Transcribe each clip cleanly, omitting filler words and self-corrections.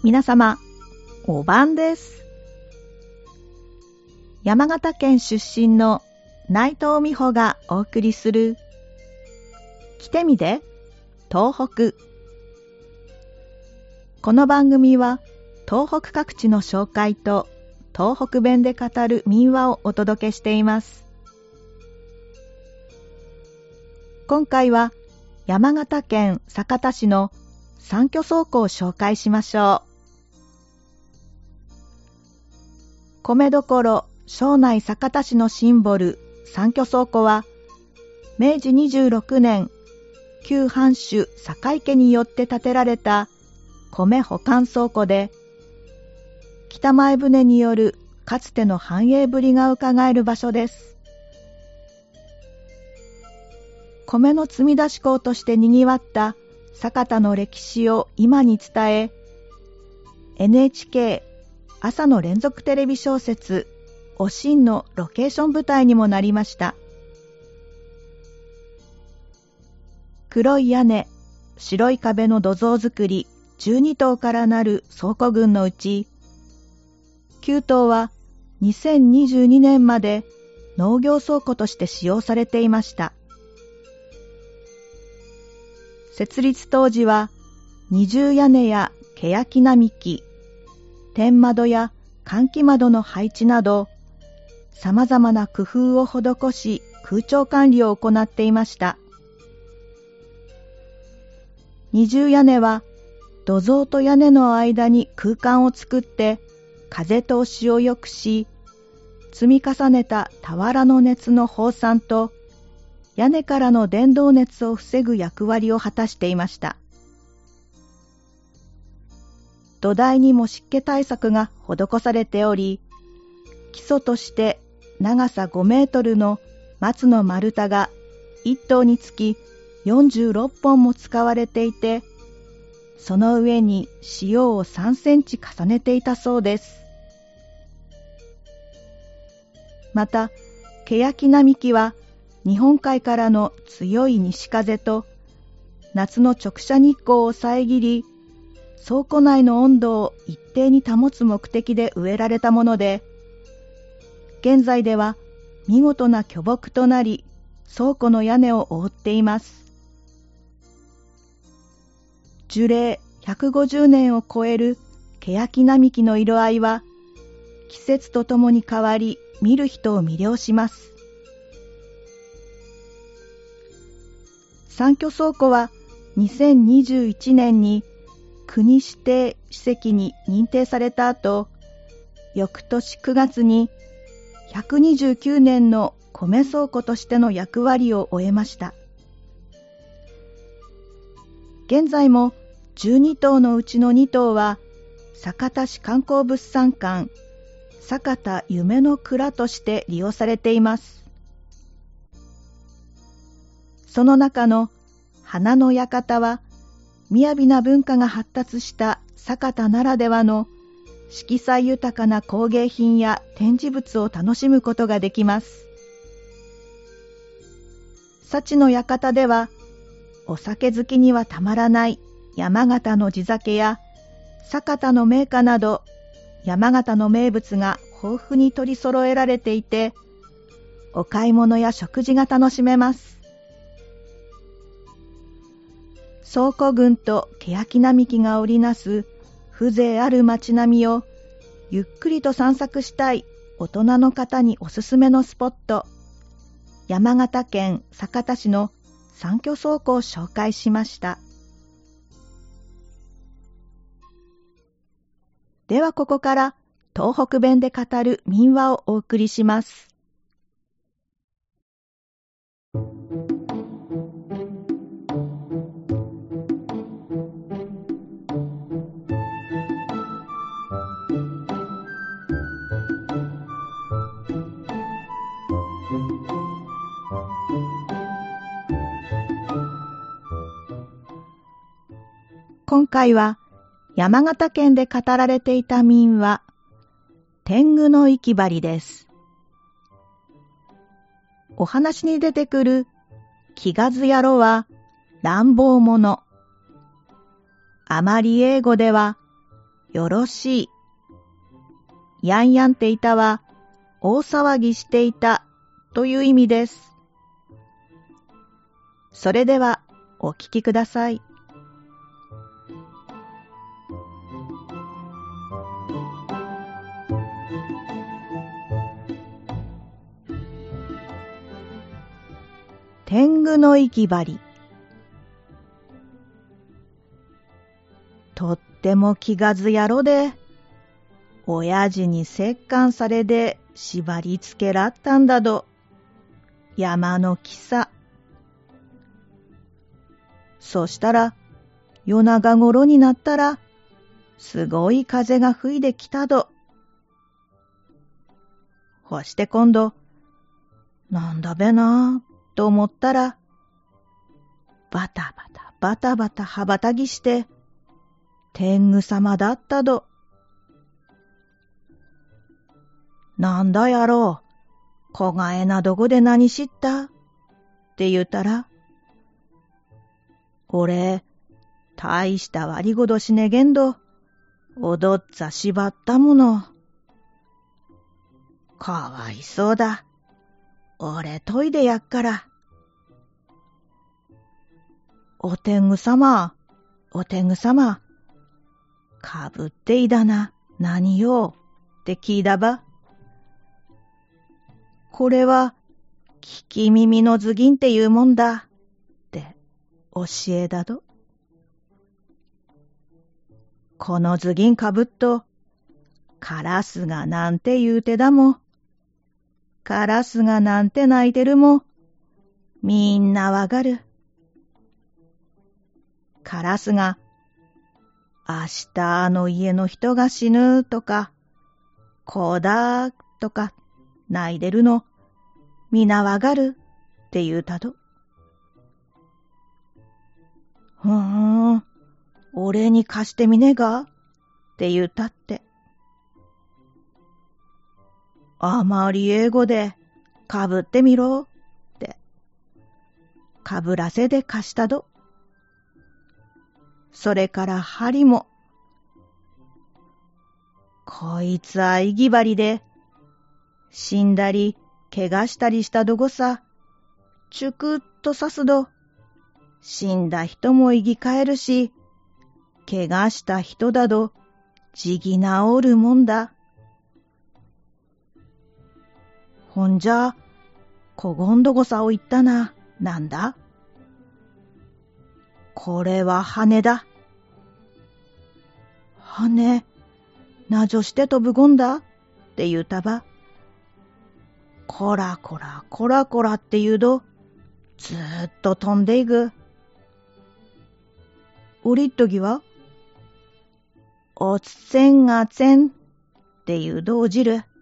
皆様、お晩です。山形県出身の内藤美穂がお送りする来てみて東北。この番組は東北各地の紹介と東北弁で語る民話をお届けしています。今回は山形県酒田市の三居倉庫を紹介しましょう。米どころ庄内酒田市のシンボル三居倉庫は明治26年旧藩主坂井家によって建てられた米保管倉庫で、北前船によるかつての繁栄ぶりがうかがえる場所です。米の積み出し港としてにぎわった酒田の歴史を今に伝え、NHK 朝の連続テレビ小説おしんのロケーション舞台にもなりました。黒い屋根、白い壁の土蔵造り12棟からなる倉庫群のうち、9棟は2022年まで農業倉庫として使用されていました。設立当時は二重屋根や欅並木、天窓や換気窓の配置など、様々な工夫を施し空調管理を行っていました。二重屋根は土蔵と屋根の間に空間を作って風通しを良くし、積み重ねた俵の熱の放散と屋根からの伝導熱を防ぐ役割を果たしていました。土台にも湿気対策が施されており、基礎として長さ5メートルの松の丸太が1棟につき46本も使われていて、その上に塩を3センチ重ねていたそうです。また、欅並木は日本海からの強い西風と夏の直射日光を遮り、倉庫内の温度を一定に保つ目的で植えられたもので、現在では見事な巨木となり、倉庫の屋根を覆っています。樹齢150年を超える欅並木の色合いは、季節とともに変わり、見る人を魅了します。三居倉庫は2021年に国指定史跡に認定された後、翌年9月に129年の米倉庫としての役割を終えました。現在も12棟のうちの2棟は酒田市観光物産館酒田夢の蔵として利用されています。その中の花の館は、雅な文化が発達した酒田ならではの色彩豊かな工芸品や展示物を楽しむことができます。幸の館では、お酒好きにはたまらない山形の地酒や酒田の銘菓など、山形の名物が豊富に取り揃えられていて、お買い物や食事が楽しめます。倉庫群と欅並木が織りなす風情ある街並みをゆっくりと散策したい大人の方におすすめのスポット、山形県酒田市の三居倉庫を紹介しました。ではここから東北弁で語る民話をお送りします。今回は山形県で語られていた民話、天狗の息張りです。お話に出てくる気がず野郎は乱暴者。あまり英語ではよろしい。やんやんていたは、大騒ぎしていたという意味です。それでは、お聞きください。天狗の息張り。とっても気がずやろで、親父に折檻されで縛りつけらったんだど。山の木さ。そしたら、夜長頃になったら、すごい風が吹いてきたど。ほして今度、なんだべなぁと思ったら、バタバタバタバタ羽ばたぎして、天狗様だったど。なんだやろう、小がえなどこで何しったって言うたら、俺、大した悪いことしねげんど、踊っざしばったもの。かわいそうだ。俺といでやっから。お天狗様、お天狗様。かぶっていだな、何よって聞いだば。これは、聞き耳の頭巾っていうもんだって教えだど。この頭巾かぶっと、カラスがなんて言うてだも。カラスがなんて鳴いてるも、みんなわかる。カラスが、明日あの家の人が死ぬとか、こうだとか、泣いてるの、みなわかるって言うたと。俺に貸してみねがって言うたって。あまり英語でかぶってみろって、かぶらせで貸したど。それから針も、こいつは意義張りで、死んだり怪我したりしたどごさ、チュクッと刺すど、死んだ人も生き返るし、怪我した人だど、じぎ治るもんだ。ほんじゃ、こごんどごさを言ったな、なんだ？これは羽だ。羽、なじょして飛ぶごんだって言うたば。こらこらこらこらって言うど、ずーっと飛んでいく。おりっときは、おつせんがせんって言うどおじる。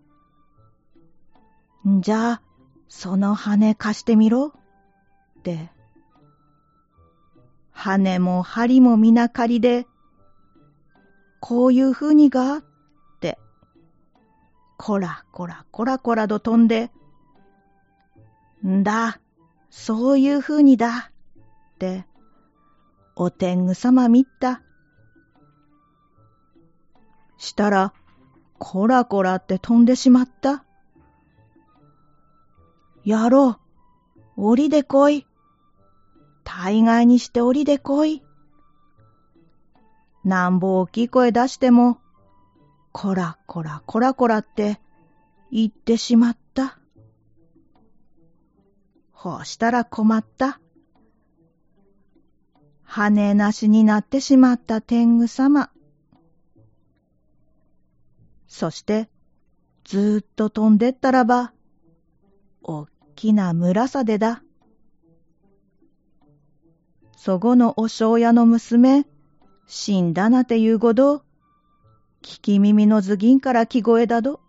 んじゃあ、その羽貸してみろって。羽も針もみな借りで、こういうふうにがって、こらこらこらこらと飛んで、んだ、そういうふうにだって、お天狗様見た。したら、こらこらって飛んでしまった。やろう、降りでこい。大概にして降りでこい。なんぼ大きい声出しても、こらこらこらこらって言ってしまった。ほうしたら困った。羽なしになってしまった天狗様。そして、ずーっと飛んでったらば、おっきな村さでだ。そごのお庄屋の娘、死んだなていうごど、聞き耳の頭巾から聞こえだど。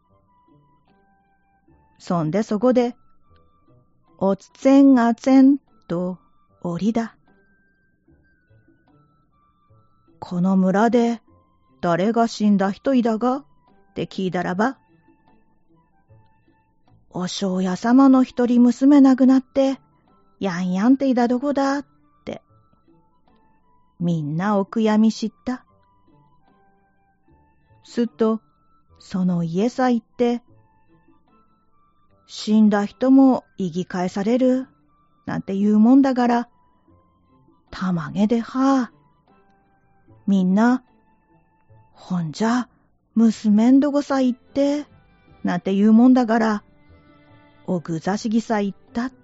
そんでそこで、おつせんあつんとおりだ。この村で誰が死んだ人いだがって聞いたらば、お庄屋様の一人娘亡くなって、やんやんっていだどこだって。みんなお悔やみ知った。 すっとその家さ行って、死んだ人も生き返されるなんて言うもんだから、たまげでは。みんな、ほんじゃ、娘んどこさ行って、なんて言うもんだから、おぐざしぎさ行ったって。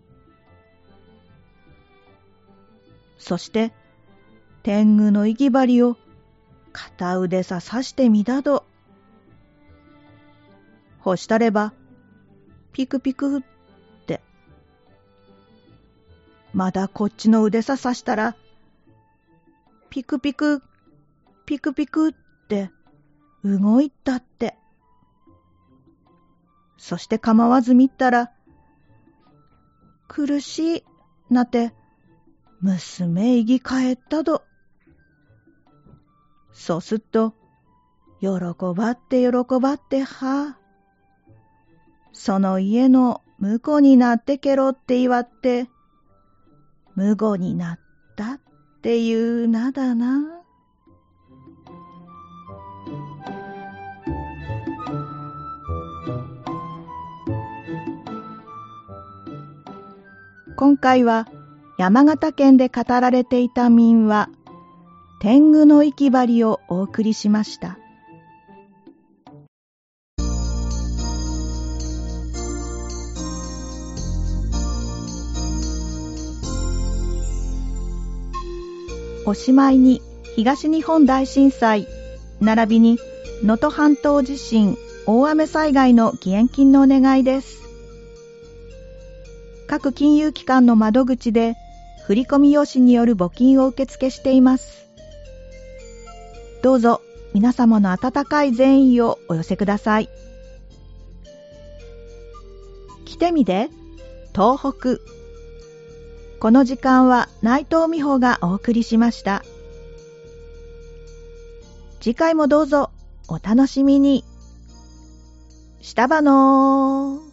そして、天狗の生き針を片腕さ刺してみだど。ほしたれば、ピクピクって。まだこっちの腕さ刺したら、ピクピク、ピクピクって動いたって。そして構わず見たら、苦しいなって娘いぎ帰ったど。そうすっと、喜ばっては。その家の婿になってけろって言わって、婿になったっていうなだな。今回は山形県で語られていた民話、天狗の生き針をお送りしました。おしまいに東日本大震災、並びに能登半島地震、大雨災害の義援金のお願いです。各金融機関の窓口で振込用紙による募金を受付しています。どうぞ皆様の温かい善意をお寄せください。来てみて、東北。この時間は内藤美穂がお送りしました。次回もどうぞお楽しみに。したばのー。